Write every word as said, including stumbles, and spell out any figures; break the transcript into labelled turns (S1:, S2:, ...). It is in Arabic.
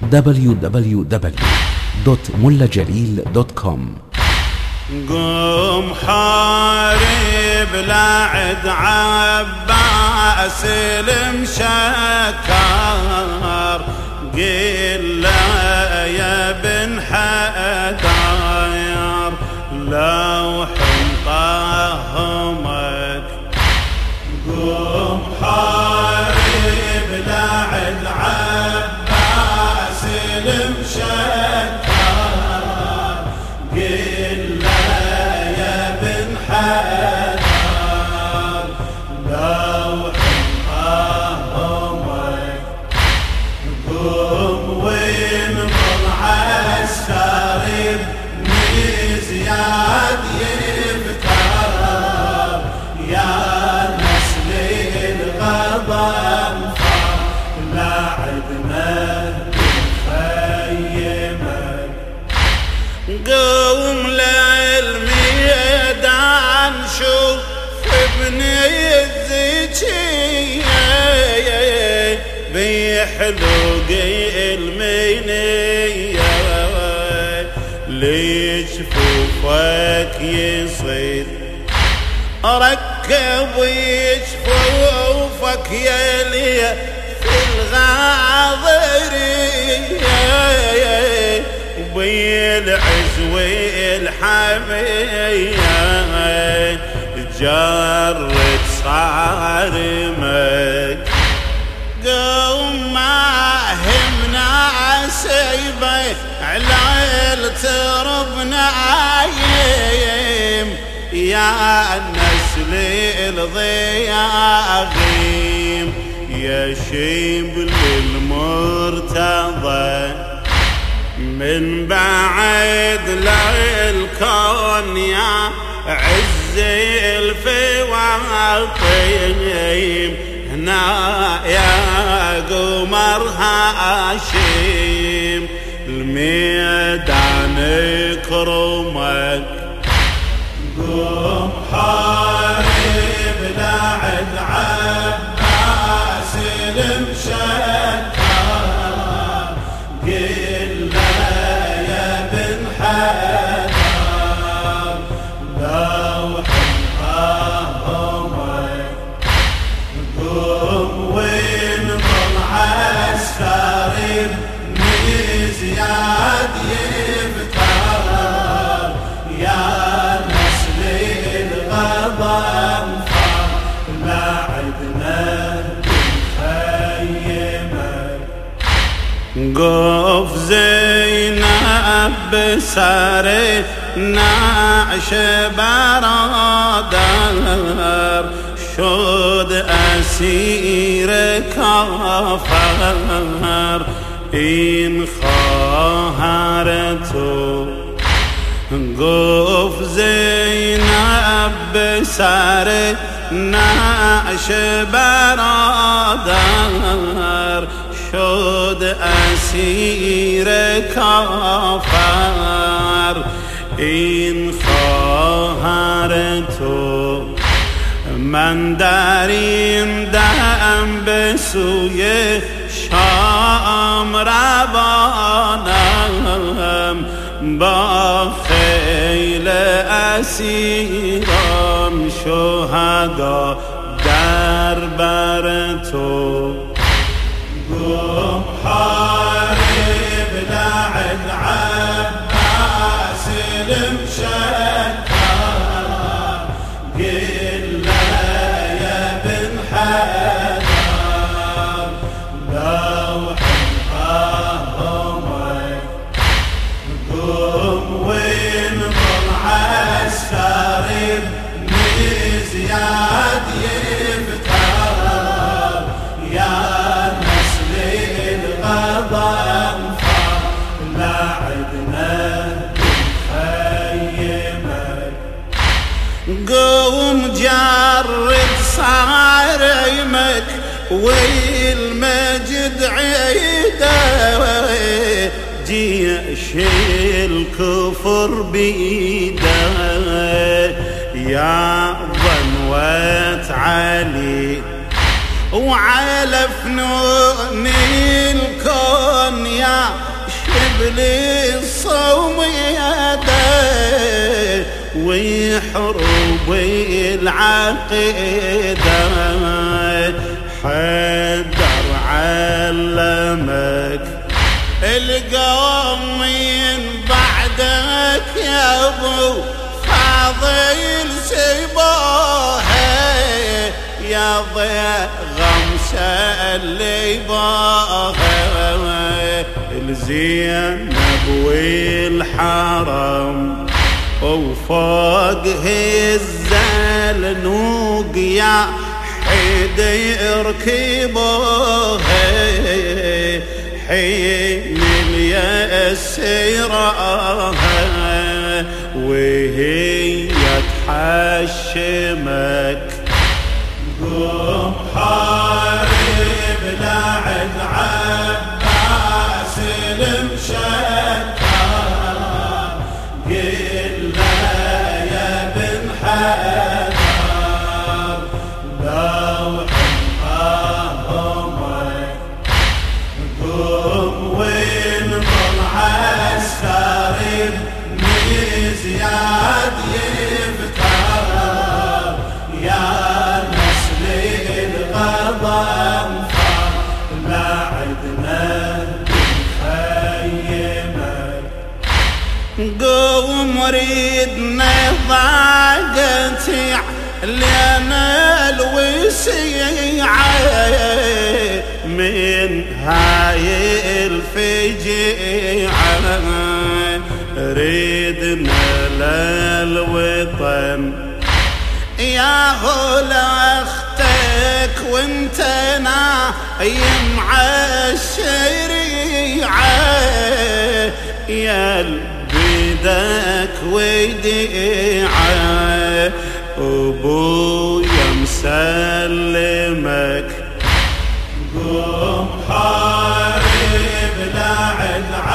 S1: دبليو دبليو دبليو دوت ملا جليل دوت كوم.
S2: قوم حارب لعد عباس المشكر، قل له يا بن حداير لو حنطهمك. قوم حارب لعد عباس المشكر، قل له يا بن حداير لو حنطهمك. قوم وانظر عسكري بن زياد يبتر، يا نسل الغضب لعدنا بخيمك. قوم للميدان شوف ابني الزكية بيحلق المنية، لجفوفك يصيد ركب يجفوفك يلي في الغاضرية، بالعز والحمية جرد صارمك. قوم ما همنا سيبه على الترب نايم، يا نسل الضياغيم يا شبل المرتضى. من بعد للكون يا عز الفواطيم، هنا يا قمر هاشم الميدان كرمك. قوم حارب لعد عباس المشكر، قل له يا بن حداير لو حنطهمك. قوم وانظر عسكري بن زياد يبتر، يا نسل الغضب لعدنا بخيمك. قف زينب بساري نعش برادر، شد أسير كافر إن خاهرته. قف زينب بساري نعش برادر، شد أسير كافر إن خاهرته. من دارين دم بسوی شام روانم، با خیل اسیران شهدا در بر تو. قوم حارب لعد عباس المشكر، قل له يا بن حداير لو حنطهمك. قوم وانظر عسكري بن زياد يبتر، يا نسل الغضب لعدنا بخيمك. قوم جرد صارمك والمجد عيده، جيش الكفر بيده يا ظنوة علي، وعلى فنون الكون يا للصوم يده ويحرب العقيدة حيدر علمك القوم من بعدك يا ابو فاضل سيبوها يا ضياء غمسة اللي باها الزينب والحرم وفوق هالزلنوق يا حيد يركبوها حين اليأس يراها وهي تحشمك قوم حارب لعد عباس المشكر قل له يا بن حيدر لو حمامك قوم وانضم عسكري من زياد يفتر يا قوم ريدنا ضاقتي لنا الوسيعة من هاي الفجيعة ريدنا للوطن يا هلا اختك وانت نايم عالشريعة يا بيدك وديعة ابويا مسلمك قوم حارب لعد